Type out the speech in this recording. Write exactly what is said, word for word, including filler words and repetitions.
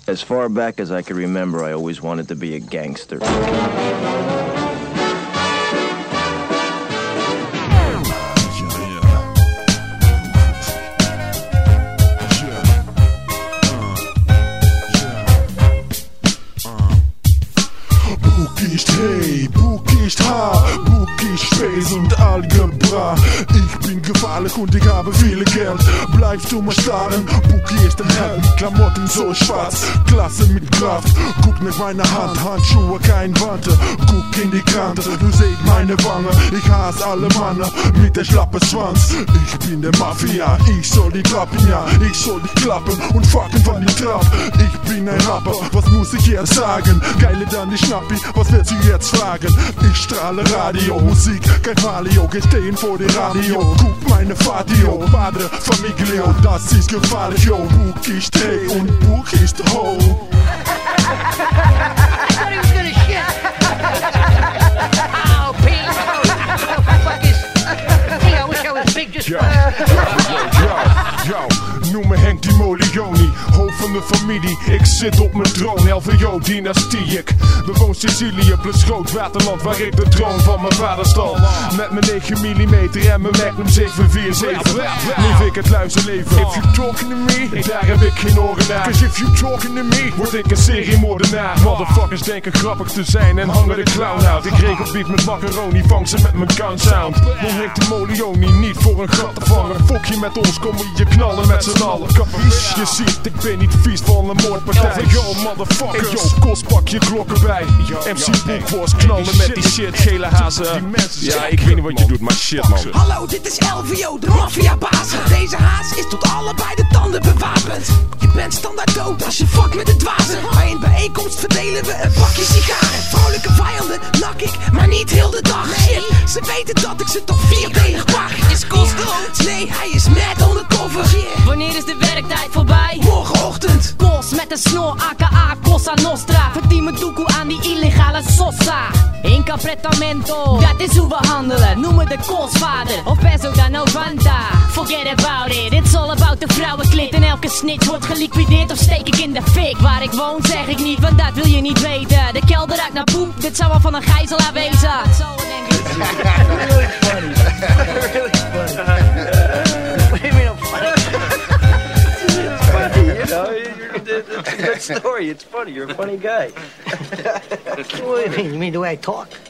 As far back as I can remember, I always wanted to be a gangster. Bukicht hey, Bukicht H, Bukicht Space und Algebra. Ich bin gefährlich und ich habe viel Geld. Bleibst du mal starren, Buki ist ein Held. Klamotten so schwarz, Klasse mit Kraft. Guck nach meiner Hand, Handschuhe, kein Wante. Guck in die Kante, du seht meine Wange. Ich hasse alle Männer mit der schlappe Schwanz. Ich bin der Mafia, ich soll die klappen, ja. Ich soll die klappen und fucken von die Trap. Ich bin ein Rapper, was muss ich jetzt sagen? Geile dann die Schnappi, was wird sie jetzt fragen? Ich strahle Radio, Musik, kein Palio. Geh stehen vor dem Radio, guck meine Fatio. Padre, Familio, das ist gefährlich, yo. Buch ist hey und Buch ist ho. I thought he was gonna shit. Oh, Pete. Oh, fuck is. Gee, I wish I was big just. Yo, yo, yo, yo. Noem me Henk die Molioni, hoofd van de familie. Ik zit op mijn troon, L V O-dynastie. Ik bewoon Sicilië plus groot waterland, waar ik de troon van mijn vader stal. Met mijn negen millimeter en mijn Magnum zeven vier zeven leef ik het luisterleven. If you talking to me, daar heb ik geen oren naar. Cause if you talking to me, word ik een seriemoordenaar. Motherfuckers denken grappig te zijn en hangen de clown uit. Ik regel beat met macaroni, vang ze met mijn gun sound. Nog Henk de Molioni, niet voor een gat te vangen. Fok je met ons, kom je knallen met z'n allen. Je ziet, ik ben niet vies van een moordpartij. Yo, motherfuckers. Hey, yo, Kos, pak je klokken bij. M C Boekworst, knallen met die shit. Gele hazen. Ja, ik weet niet wat je doet, maar shit, man. Hallo, dit is L V O, de maffiabaas. Deze haas is tot allebei de tanden bewapend. Je bent standaard dood als je fuck met de dwazen. Bij een bijeenkomst verdelen we een pakje sigaren. Vrolijke vijanden nak ik, maar niet heel de dag. Shit, ze weten dat ik ze toch vierdelig pak. Is Kos dood? Nee, hij is mad undercover. Yeah. Wanneer is de werktijd voorbij? Morgenochtend. Kos met een snor, aka Cosa Nostra. Verdien me doekoe aan die illegale sossa. Incapretamento, dat is hoe we handelen. Noem me de Kosvader, of peso da novanta. Forget about it, it's all about de vrouwenklit. En elke snitch wordt geliquideerd of steek ik in de fik. Waar ik woon zeg ik niet, want dat wil je niet weten. De kelder ruikt naar poep, dit zou wel van een gijzelaar wezen. Really funny. Really funny. What do you mean I'm funny? It's funny, you know. It's a good story. It's funny. You're a funny guy. What do you mean? You mean the way I talk?